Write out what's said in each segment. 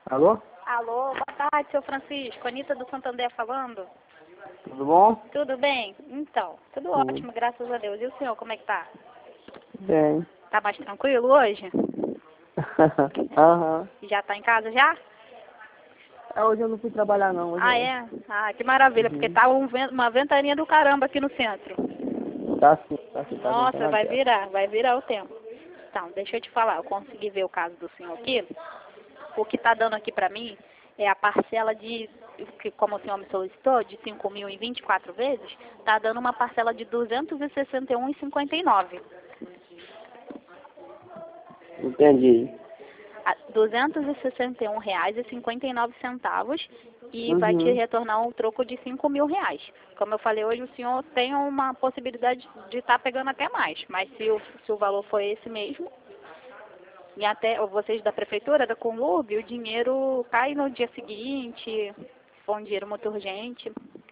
Alô? Alô, boa tarde, seu Francisco. Anitta do Santander falando. Tudo bom? Tudo bem? Então, tudo ótimo, graças a Deus. E o senhor, como é que tá? Bem. Tá mais tranquilo hoje? Aham. Já tá em casa já? Hoje eu não fui trabalhar não. Hoje Ah, é? Ah, que maravilha, porque tá uma ventania do caramba aqui no centro. Tá sim, tá Nossa, ventando aberto. vai virar o tempo. Então, deixa eu te falar, eu consegui ver o caso do senhor aqui. O que tá dando aqui pra mim é a parcela de, que como o senhor me solicitou, de 5.000 em 24 vezes, tá dando uma parcela de 261,59. Entendi. R$ 261,59 e vai te retornar um troco de R$ 5.000. Como eu falei hoje, o senhor tem uma possibilidade de estar pegando até mais, mas se o valor for esse mesmo, e até vocês da prefeitura, da Conlurb, o dinheiro cai no dia seguinte, se for um dinheiro muito urgente.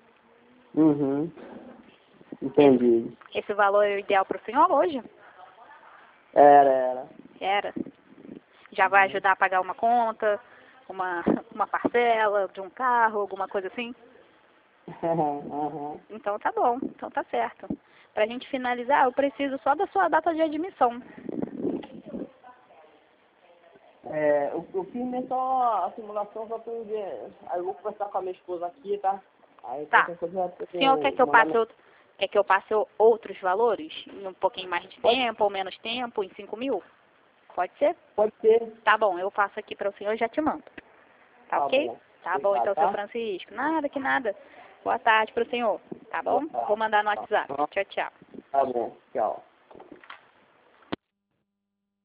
Entendi. Esse valor é o ideal para o senhor hoje? Era. Era. Já vai ajudar a pagar uma conta, uma parcela de um carro, alguma coisa assim? Então tá bom, então tá certo. Pra gente finalizar, eu preciso só da sua data de admissão. Eu fiz só a simulação só pra um dia. Aí eu vou conversar com a minha esposa aqui, tá? Aí Tá. qualquer coisa eu O senhor quer que eu passe outros valores? Em um pouquinho mais de tempo ou menos tempo, em 5.000? Pode ser? Pode ser. Tá bom, eu faço aqui para o senhor e já te mando. Tá ok? Bom. Tá bom, então, Tá? seu Francisco. Nada que nada. Boa tarde para o senhor. Tá bom? Vou mandar no WhatsApp. Tchau, tchau. Tá bom. Tchau.